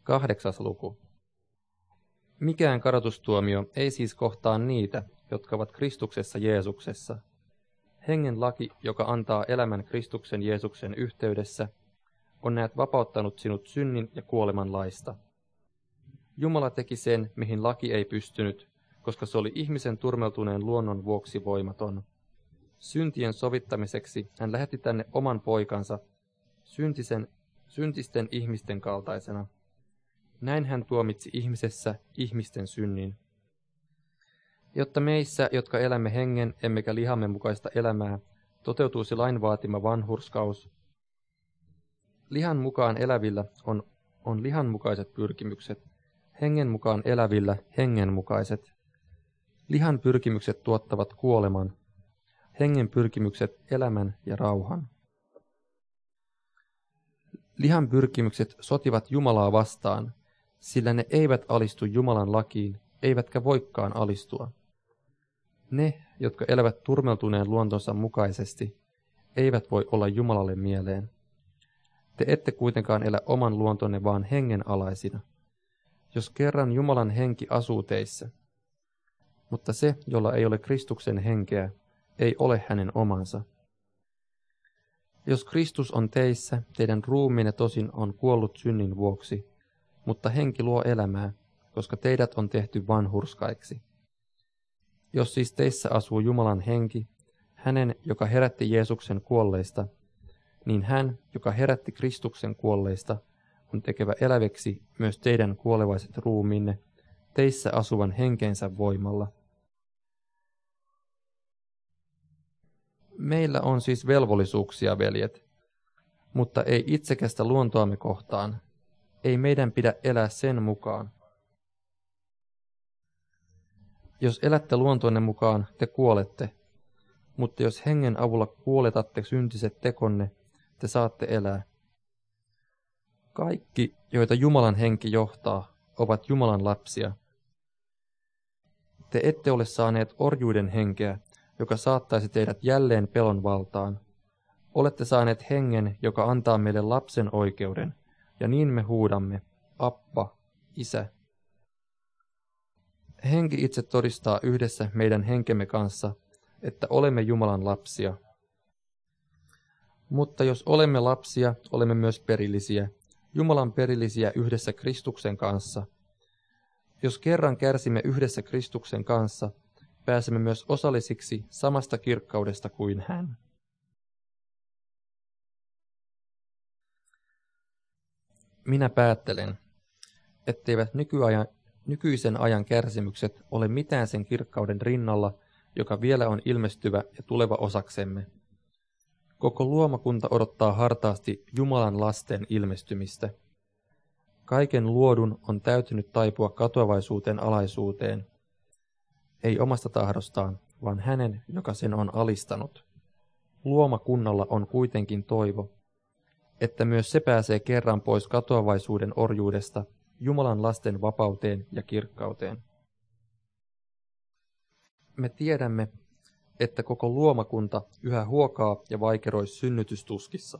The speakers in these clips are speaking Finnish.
8. luku. Mikään kadotustuomio ei siis kohtaa niitä, jotka ovat Kristuksessa Jeesuksessa. Hengen laki, joka antaa elämän Kristuksen Jeesuksen yhteydessä, on näet vapauttanut sinut synnin ja kuoleman laista. Jumala teki sen, mihin laki ei pystynyt, koska se oli ihmisen turmeltuneen luonnon vuoksi voimaton. Syntien sovittamiseksi hän lähetti tänne oman poikansa, syntisten ihmisten kaltaisena. Näin hän tuomitsi ihmisessä ihmisten synnin. Jotta meissä, jotka elämme hengen emmekä lihamme mukaista elämää, toteutuisi lain vaatima vanhurskaus. Lihan mukaan elävillä on lihan mukaiset pyrkimykset, hengen mukaan elävillä hengen mukaiset. Lihan pyrkimykset tuottavat kuoleman, hengen pyrkimykset elämän ja rauhan. Lihan pyrkimykset sotivat Jumalaa vastaan, sillä ne eivät alistu Jumalan lakiin, eivätkä voikaan alistua. Ne, jotka elävät turmeltuneen luontonsa mukaisesti, eivät voi olla Jumalalle mieleen. Te ette kuitenkaan elä oman luontonne vaan hengen alaisina. Jos kerran Jumalan henki asuu teissä, mutta se, jolla ei ole Kristuksen henkeä, ei ole hänen omansa. Jos Kristus on teissä, teidän ruumiinne tosin on kuollut synnin vuoksi, mutta henki luo elämää, koska teidät on tehty vanhurskaiksi. Jos siis teissä asuu Jumalan henki, hänen, joka herätti Jeesuksen kuolleista, niin hän, joka herätti Kristuksen kuolleista, on tekevä eläväksi myös teidän kuolevaiset ruumiinne, teissä asuvan henkensä voimalla. Meillä on siis velvollisuuksia, veljet, mutta ei itsekästä luontoamme kohtaan. Ei meidän pidä elää sen mukaan. Jos elätte luontonne mukaan, te kuolette, mutta jos hengen avulla kuoletatte syntiset tekonne, te saatte elää. Kaikki, joita Jumalan henki johtaa, ovat Jumalan lapsia. Te ette ole saaneet orjuuden henkeä, joka saattaisi teidät jälleen pelon valtaan. Olette saaneet hengen, joka antaa meille lapsen oikeuden, ja niin me huudamme, Appa, Isä. Henki itse todistaa yhdessä meidän henkemme kanssa, että olemme Jumalan lapsia. Mutta jos olemme lapsia, olemme myös perillisiä, Jumalan perillisiä yhdessä Kristuksen kanssa. Jos kerran kärsimme yhdessä Kristuksen kanssa, pääsemme myös osallisiksi samasta kirkkaudesta kuin hän. Minä päättelen, etteivät nykyisen ajan kärsimykset ole mitään sen kirkkauden rinnalla, joka vielä on ilmestyvä ja tuleva osaksemme. Koko luomakunta odottaa hartaasti Jumalan lasten ilmestymistä. Kaiken luodun on täytynyt taipua katoavaisuuteen alaisuuteen, ei omasta tahdostaan, vaan hänen, joka sen on alistanut. Luomakunnalla on kuitenkin toivo, että myös se pääsee kerran pois katoavaisuuden orjuudesta Jumalan lasten vapauteen ja kirkkauteen. Me tiedämme, että koko luomakunta yhä huokaa ja vaikeroi synnytystuskissa.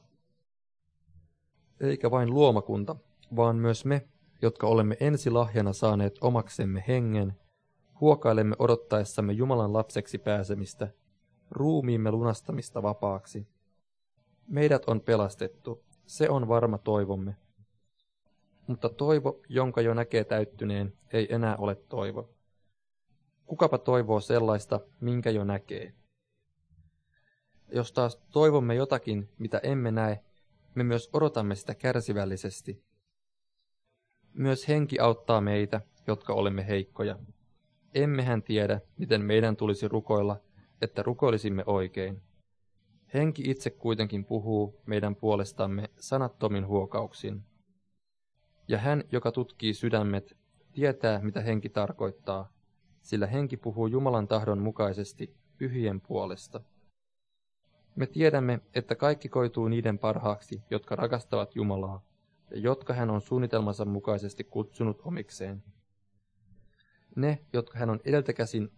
Eikä vain luomakunta, vaan myös me, jotka olemme ensilahjana saaneet omaksemme hengen, huokailemme odottaessamme Jumalan lapseksi pääsemistä, ruumiimme lunastamista vapaaksi. Meidät on pelastettu, se on varma toivomme. Mutta toivo, jonka jo näkee täyttyneen, ei enää ole toivo. Kukapa toivoo sellaista, minkä jo näkee? Jos taas toivomme jotakin, mitä emme näe, me myös odotamme sitä kärsivällisesti. Myös henki auttaa meitä, jotka olemme heikkoja. Emmehän tiedä, miten meidän tulisi rukoilla, että rukoilisimme oikein. Henki itse kuitenkin puhuu meidän puolestamme sanattomin huokauksin. Ja hän, joka tutkii sydämet, tietää, mitä henki tarkoittaa, sillä henki puhuu Jumalan tahdon mukaisesti pyhien puolesta. Me tiedämme, että kaikki koituu niiden parhaaksi, jotka rakastavat Jumalaa, ja jotka hän on suunnitelmansa mukaisesti kutsunut omikseen. Ne, jotka hän on edeltäkäsin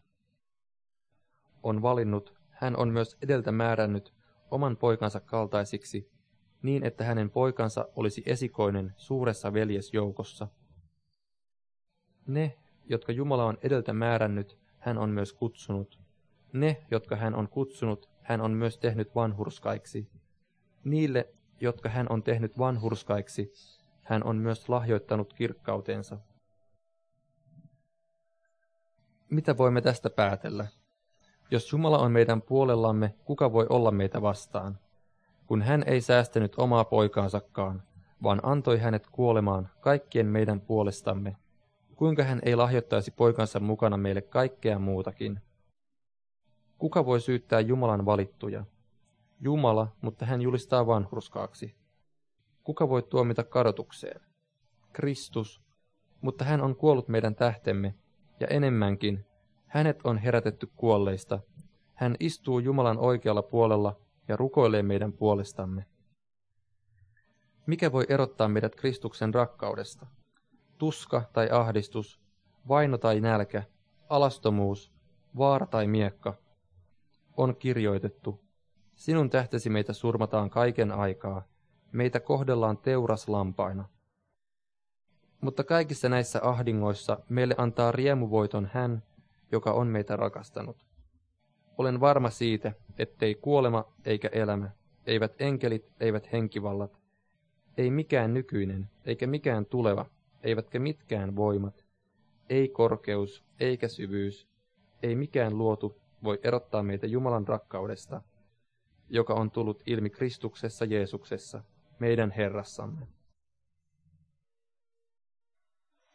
valinnut, hän on myös edeltä määrännyt oman poikansa kaltaisiksi, niin että hänen poikansa olisi esikoinen suuressa veljesjoukossa. Ne, jotka Jumala on edeltä määrännyt, hän on myös kutsunut. Ne, jotka hän on kutsunut, hän on myös tehnyt vanhurskaiksi. Niille, jotka hän on tehnyt vanhurskaiksi, hän on myös lahjoittanut kirkkautensa. Mitä voimme tästä päätellä? Jos Jumala on meidän puolellamme, kuka voi olla meitä vastaan? Kun hän ei säästänyt omaa poikaansakaan, vaan antoi hänet kuolemaan kaikkien meidän puolestamme, kuinka hän ei lahjoittaisi poikansa mukana meille kaikkea muutakin? Kuka voi syyttää Jumalan valittuja? Jumala, mutta hän julistaa vanhurskaaksi. Kuka voi tuomita kadotukseen? Kristus, mutta hän on kuollut meidän tähtemme, ja enemmänkin, hänet on herätetty kuolleista. Hän istuu Jumalan oikealla puolella ja rukoilee meidän puolestamme. Mikä voi erottaa meidät Kristuksen rakkaudesta? Tuska tai ahdistus, vaino tai nälkä, alastomuus, vaara tai miekka. On kirjoitettu, sinun tähtesi meitä surmataan kaiken aikaa, meitä kohdellaan teuraslampaina. Mutta kaikissa näissä ahdingoissa meille antaa riemuvoiton hän, joka on meitä rakastanut. Olen varma siitä, ettei kuolema eikä elämä, eivät enkelit, eivät henkivallat, ei mikään nykyinen, eikä mikään tuleva, eivätkä mitkään voimat, ei korkeus, eikä syvyys, ei mikään luotu voi erottaa meitä Jumalan rakkaudesta, joka on tullut ilmi Kristuksessa Jeesuksessa, meidän Herrassamme.